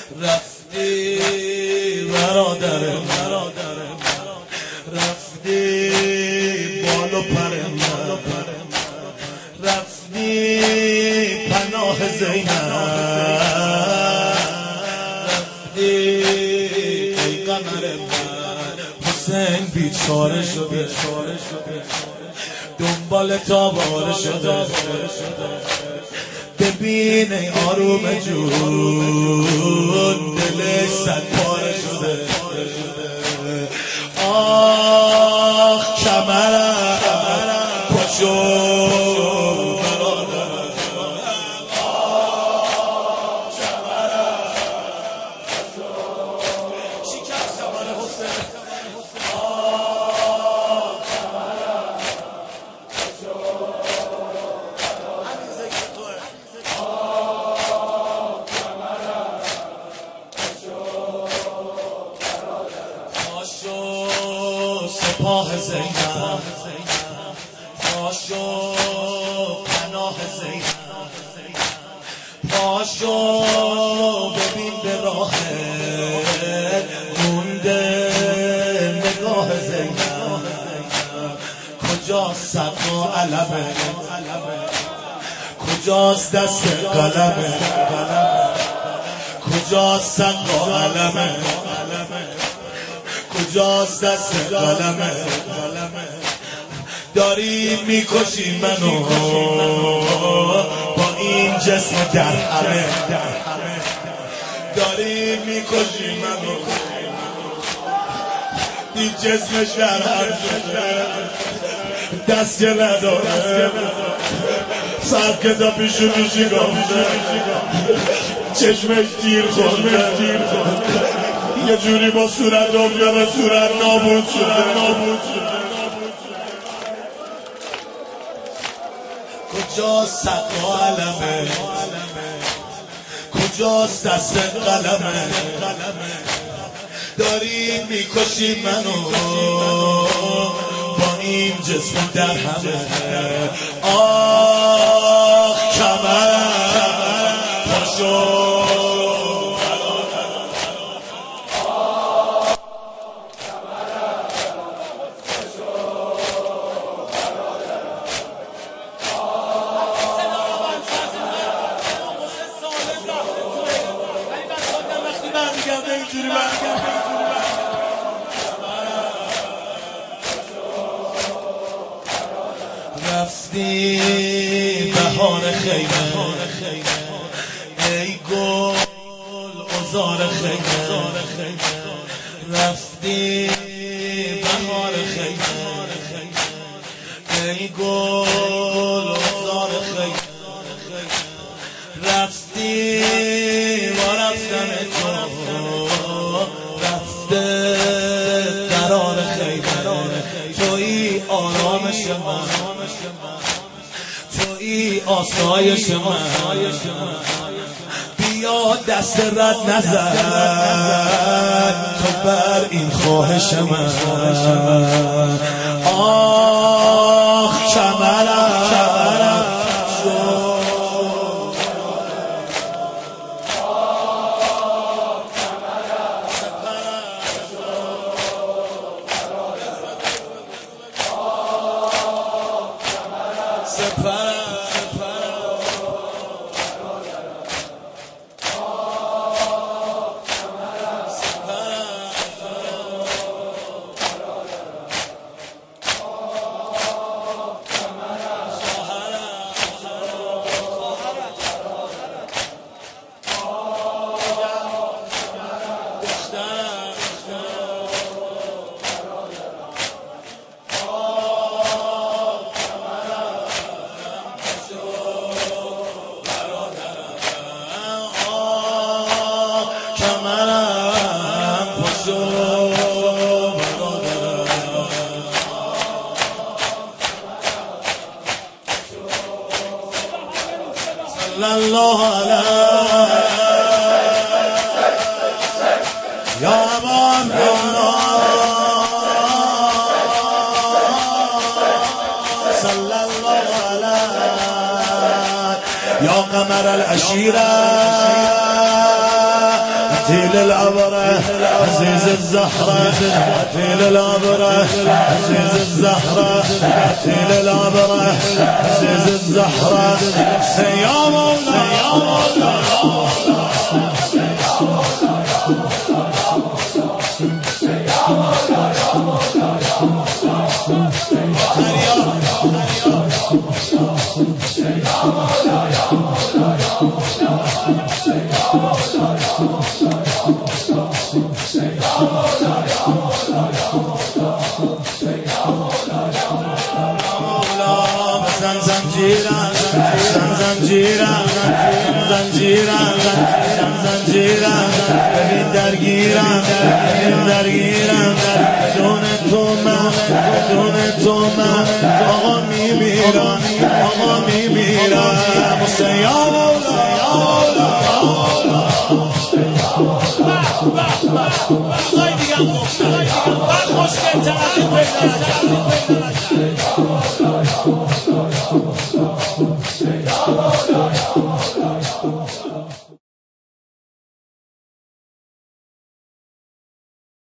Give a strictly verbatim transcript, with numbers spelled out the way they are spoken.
رفتی برادرم رفتی بال و پرم رفتی پناه زینب رفتی ای قمر من حسین بیچاره شده دنبال تاباره شده ببین ای آروم جون دلش صد پاره شده آخ کمرم پاشو سپاه زینب پاشو پناه زینب پاشو ببین به راه مونده نگاه زینب کجاست سقا علمه کجاست دست قلمه کجاست سقا علمه کجاست دست قلمه داری میکشی منو با این جسم در همه داری میکشی منو این جسمش در همه دست که نداره سر که تا پیشو میشی گامده چشمش تیر خورده یه جوری با صورت آبیانه صورت نابود شده کجاست سقا علمه کجاست دست قلمه داری میکشی منو با این جسم در همه آخ کمرم پاشو رفتی بهار خیمه ای گل عذار خیمه رفتی بهار خیمه ای گل عذار خیمه رفتی و رفتن تو رفته قرار خیمه توی آرامش من توی آسایش من بیا دست رد نزن تو بر این خواهش من آخ کمرم صلی الله علیه یا امان صلی الله علیه یا قمر العشیره تيل العبرة عزيز الزهرة تيل العبرة عزيز الزهرة تيل العبرة عزيز الزهرة يا مولا يا مولا زنجيران زنجيران زنجيران زنجیرم ببین درگیرم ببین درگیرم دون تو من دون تو من آقا میمیرم آقا میمیرم حسین یا مولا یا مولا آقای دیگه هم گفت من خوشگل تنظیم پیدا نکرد